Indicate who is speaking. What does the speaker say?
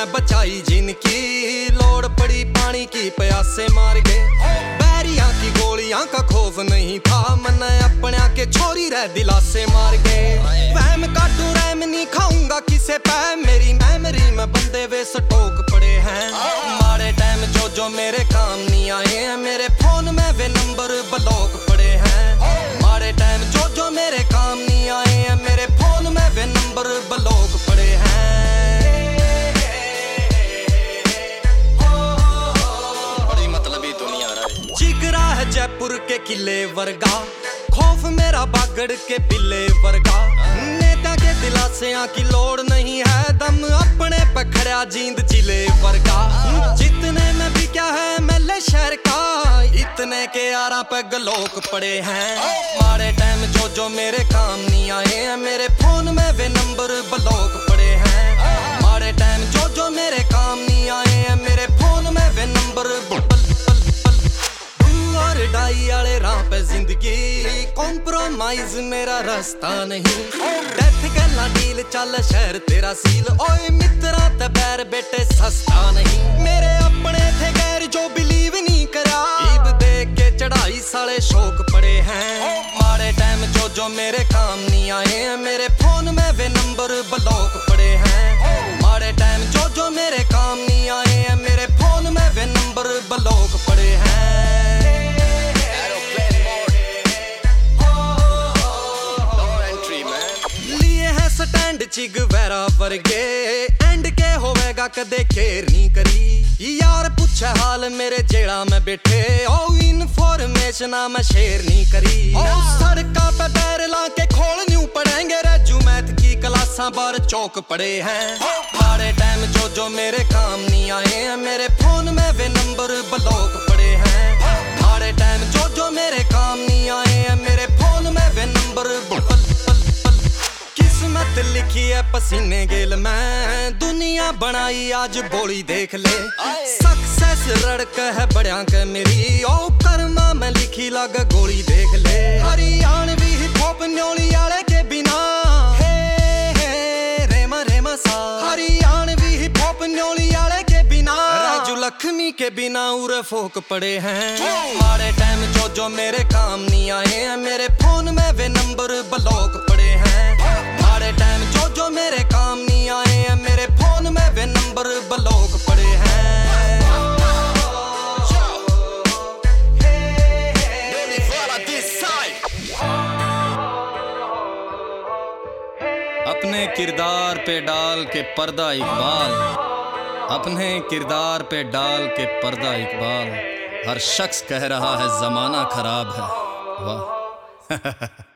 Speaker 1: मैं बचाई जिनकी, लोड़ पड़ी पानी की प्यासे मार गए। बैरिया की गोलियां का खौफ नहीं था, मैंने अपने के छोरी रह दिलासे मार गए। वहम काटू रैम नहीं खाऊंगा किसे पे, मेरी मेमोरी में बंदे वे स्टॉक पड़े हैं। मारे टाइम जो मेरे काम नहीं आए हैं, मेरे फोन में वे नंबर ब्लॉक पड़े हैं। मारे टाइम जो मेरे काम नहीं आए हैं, मेरे फोन में वे नंबर ब्लॉक पड़े हैं। बड़ी मतलबी दुनिया रही। जिगरा है जयपुर के किले वर्गा, खौफ मेरा बागड़ के बिल्ले वर्गा। नेता के दिलासियां की लोड़ नहीं है, दम अपने पखड़ा जींद जिले वर्गा। जितने में भी क्या है मेले शहर का, इतने के यारा पे गलोक पड़े हैं। मारे टाइम जो मेरे काम नहीं आए हैं, मेरे फोन में वे नंबर ब्लॉक पड़े हैं। मारे टाइम जो मेरे काम नहीं आए हैं, मेरे फोन में वे नंबर और डाई वाले राह पे जिंदगी, कॉम्प्रोमाइज मेरा रास्ता नहीं। डेथ गल्ला डील चल शहर तेरा सील, ओए मित्रा ते बैर बेटे सस्ता नहीं। मेरे अपने थे गैर जो बिलीव नहीं करा, ईद देख के चढ़ाई साले शौक पड़े हैं। मारे टाइम जो मेरे काम नहीं आए हैं, मेरे फोन में वे नंबर ब्लॉक पड़े हैं। मारे टाइम जो मेरे काम नहीं आए हैं, मेरे फोन में वे नंबर ब्लॉक पड़े हैं। स्टैंड चिगवैरा वर्गे, एंड के होवेगा कदे खेर नहीं करी। यार पूछे हाल मेरे जेड़ा में बैठे, ओ इनफॉर्मेशन मैं शेयर नहीं करी। सड़का पे पैर ला के खोल न्यू पड़ेंगे, रज्जू मैथ की क्लासा बार चौक पड़े हैं। मारे टाइम जो मेरे काम नहीं आए हैं, मेरे फोन में वे नंबर ब्लॉक पड़े हैं। मारे टाइम जो मेरे काम नहीं आए हैं, मेरे फोन में वे नंबर किस्मत लिखी है पसीने गेल में, दुनिया बनाई आज बोली देख ले। सक्सेस रड़क है बड़िया के मेरी, ओ कर्मा में लिखी लग गोली देख ले। हरियाणवी हिप हॉप न्योली वाले के बिना, हे रेमा रेमा सा। हरियाणवी हिप हॉप न्योली वाले के बिना, राजू लक्ष्मी के बिना उरे फोक पड़े हैं। मारे टाइम जो मेरे काम नहीं आए हैं, मेरे फोन में वे नंबर ब्लॉक पड़े हैं। मारे टाइम जो मेरे काम नहीं आए हैं, मेरे फोन में वे नंबर ब्लॉक पड़े हैं। अपने किरदार पे डाल के पर्दा इकबाल, अपने किरदार पे डाल के पर्दा इकबाल। हर शख्स कह रहा है जमाना खराब है, वाह।